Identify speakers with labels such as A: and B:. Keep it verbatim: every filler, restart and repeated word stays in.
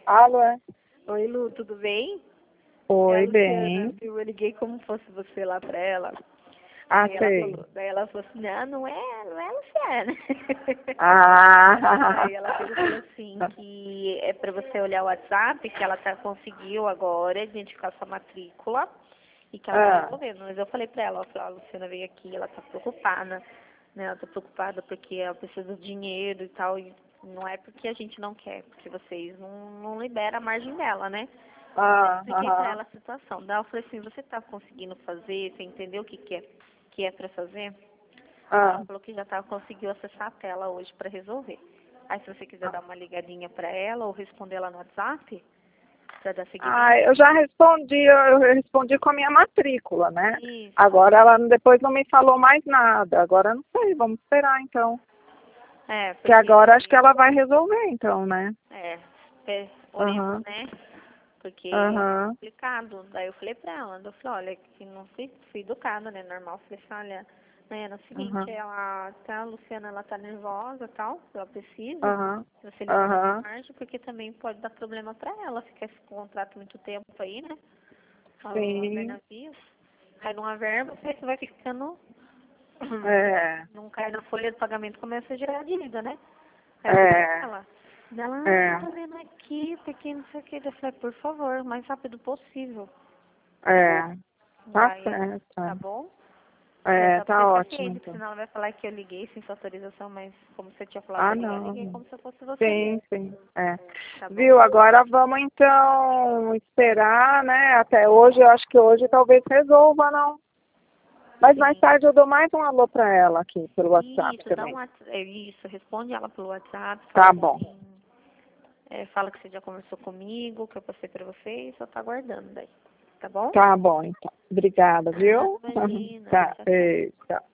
A: Alô, é?
B: Oi, Lu, tudo bem? É a
A: Oi,
B: Luciana,
A: bem.
B: viu? Eu liguei como fosse você lá pra ela.
A: Ah,
B: Aí ela
A: sei.
B: falou, daí ela falou assim, ah, não é, não é a Luciana.
A: Ah,
B: Aí ela pegou e falou assim, que é pra você olhar o WhatsApp, que ela tá, conseguiu agora identificar sua matrícula e que ela tá
A: ah,
B: resolvendo. Mas eu falei pra ela, ó, falei, ó, a Luciana veio aqui, ela tá preocupada, né? Ela tá preocupada porque ela precisa do dinheiro e tal, e não é porque a gente não quer, porque vocês não, não liberam a margem dela, né? Aí eu
A: ah,
B: expliquei pra
A: aham,
B: ela a situação. Daí eu falei assim, você tá conseguindo fazer, você entendeu o que que é, que é pra fazer? Ela
A: ah.
B: falou que já tá, conseguiu acessar a tela hoje pra resolver. Aí se você quiser dar uma ligadinha pra ela ou responder ela no WhatsApp, pra dar
A: Ah,
B: seguimento.
A: eu já respondi, eu respondi com a minha matrícula, né?
B: Isso.
A: Agora ela depois não me falou mais nada. Agora não sei, vamos esperar então.
B: É,
A: Que agora acho que
B: porque,
A: ela vai resolver então, né?
B: é, é, oremos,
A: Aham,
B: né? Porque é
A: aham,
B: complicado. Daí eu falei pra ela, eu falei, olha, que não fui, fui educada, né? Normal. Eu falei assim, olha, né, é o seguinte,
A: aham,
B: ela, tá, a Luciana, ela tá nervosa e tal, ela precisa
A: aham,
B: que você libere essa
A: aham,
B: margem, porque também pode dar problema pra ela, ficar esse contrato muito tempo aí, né? A
A: sim,
B: navios. Cai numa verba, você vai ficando,
A: é,
B: não cai na folha de pagamento, começa a gerar dívida, né? Aí eu falei pra
A: é,
B: ela, ela, ah, eu
A: é,
B: tô vendo aqui, porque não sei o que. Eu falei, por favor, o mais rápido possível.
A: é. Tá
B: Daí, tá
A: certo.
B: bom? É
A: É,
B: só pra
A: tá
B: ter
A: ótimo,
B: paciência, porque
A: então.
B: senão ela vai falar que eu liguei sem sua autorização, mas como você tinha falado
A: Ah,
B: pra ligar, eu liguei
A: não.
B: como se eu fosse você
A: Sim,
B: mesmo.
A: sim. É.
B: Tá bom?
A: Viu? Agora vamos então esperar, né? Até hoje, eu acho que hoje talvez resolva, não. Mas mais
B: Sim.
A: tarde eu dou mais um alô pra ela aqui, pelo WhatsApp
B: Isso, dá um
A: também.
B: WhatsApp, é isso, responde ela pelo WhatsApp, fala
A: Tá bom.
B: assim, é, fala que você já conversou comigo, que eu passei pra você e só tá aguardando daí. Tá bom?
A: Tá bom, então. Obrigada,
B: Ah,
A: viu?
B: imagina.
A: Tá,
B: Tchau, tchau.
A: beijo, tchau.